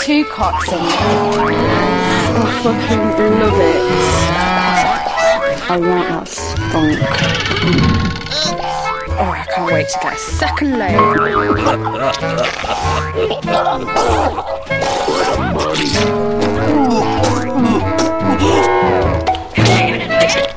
2 cocks in there. I fucking love it. I want that spunk. Oh, I can't wait to get a second load.